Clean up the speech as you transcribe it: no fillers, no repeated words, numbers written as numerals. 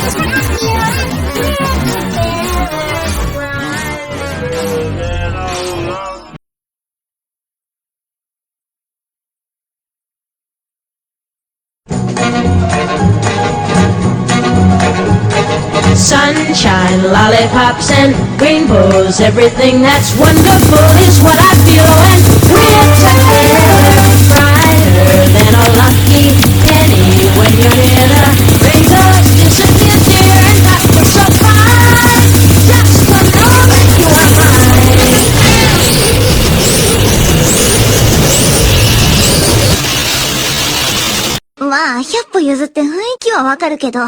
Sunshine, lollipops, and rainbows. Everything that's wonderful is what I feel when we're together. Brighter than a lucky penny when you're near. The rainbows disappear, dear, and I feel so fine. Just to know that you are mine. まあ、100歩譲って雰囲気はわかるけど。